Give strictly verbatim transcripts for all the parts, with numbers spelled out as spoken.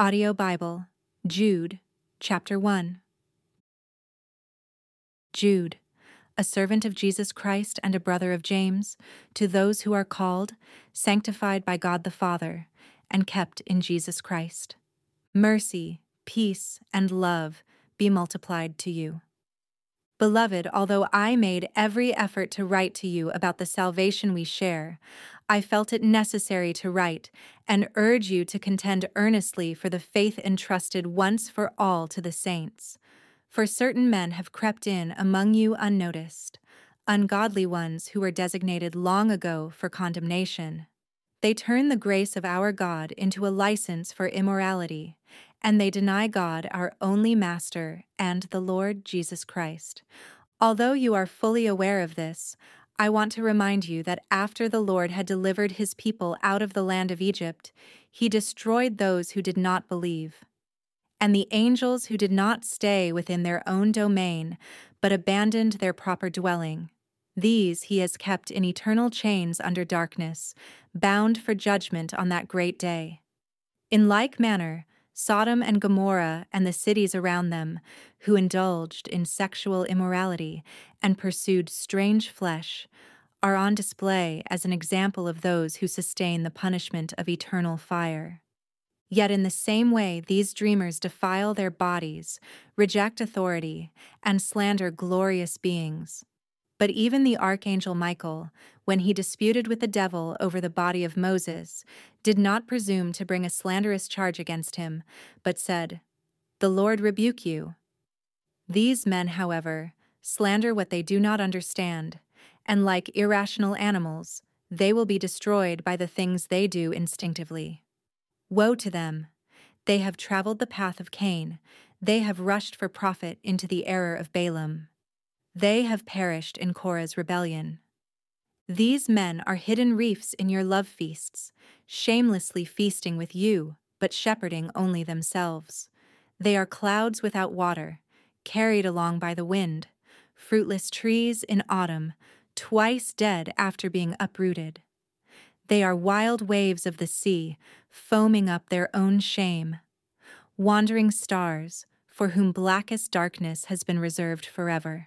Audio Bible, Jude, chapter one. Jude, a servant of Jesus Christ and a brother of James, to those who are called, sanctified by God the Father, and kept in Jesus Christ. Mercy, peace, and love be multiplied to you. Beloved, although I made every effort to write to you about the salvation we share, I felt it necessary to write and urge you to contend earnestly for the faith entrusted once for all to the saints. For certain men have crept in among you unnoticed, ungodly ones who were designated long ago for condemnation. They turn the grace of our God into a license for immorality, and they deny God, our only Master, and the Lord Jesus Christ. Although you are fully aware of this, I want to remind you that after the Lord had delivered his people out of the land of Egypt, he destroyed those who did not believe. And the angels who did not stay within their own domain, but abandoned their proper dwelling, these he has kept in eternal chains under darkness, bound for judgment on that great day. In like manner, Sodom and Gomorrah and the cities around them, who indulged in sexual immorality and pursued strange flesh, are on display as an example of those who sustain the punishment of eternal fire. Yet in the same way these dreamers defile their bodies, reject authority, and slander glorious beings. But even the archangel Michael, when he disputed with the devil over the body of Moses, did not presume to bring a slanderous charge against him, but said, "The Lord rebuke you." These men, however, slander what they do not understand, and like irrational animals, they will be destroyed by the things they do instinctively. Woe to them! They have traveled the path of Cain, they have rushed for profit into the error of Balaam. They have perished in Korah's rebellion. These men are hidden reefs in your love feasts, shamelessly feasting with you, but shepherding only themselves. They are clouds without water, carried along by the wind, fruitless trees in autumn, twice dead after being uprooted. They are wild waves of the sea, foaming up their own shame. Wandering stars, for whom blackest darkness has been reserved forever.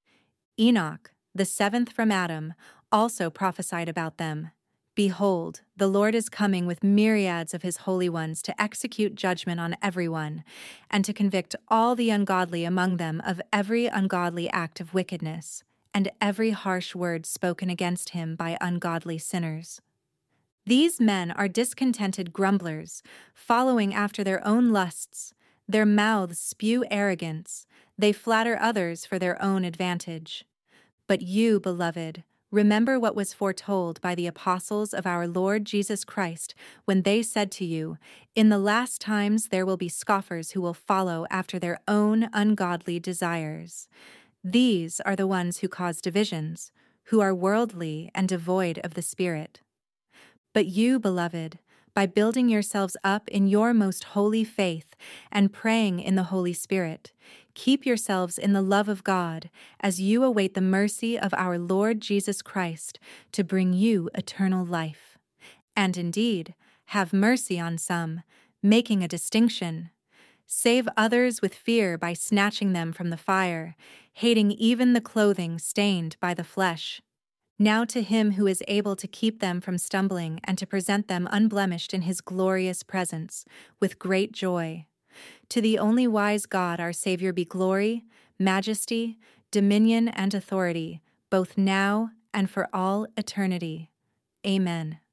Enoch, the seventh from Adam, also prophesied about them. Behold, the Lord is coming with myriads of his holy ones to execute judgment on everyone, and to convict all the ungodly among them of every ungodly act of wickedness, and every harsh word spoken against him by ungodly sinners. These men are discontented grumblers, following after their own lusts. Their mouths spew arrogance. They flatter others for their own advantage. But you, beloved, remember what was foretold by the apostles of our Lord Jesus Christ when they said to you, "In the last times there will be scoffers who will follow after their own ungodly desires." These are the ones who cause divisions, who are worldly and devoid of the Spirit. But you, beloved, by building yourselves up in your most holy faith and praying in the Holy Spirit, keep yourselves in the love of God as you await the mercy of our Lord Jesus Christ to bring you eternal life. And indeed, have mercy on some, making a distinction. Save others with fear by snatching them from the fire, hating even the clothing stained by the flesh. Now to him who is able to keep them from stumbling and to present them unblemished in his glorious presence, with great joy. To the only wise God our Savior be glory, majesty, dominion, and authority, both now and for all eternity. Amen.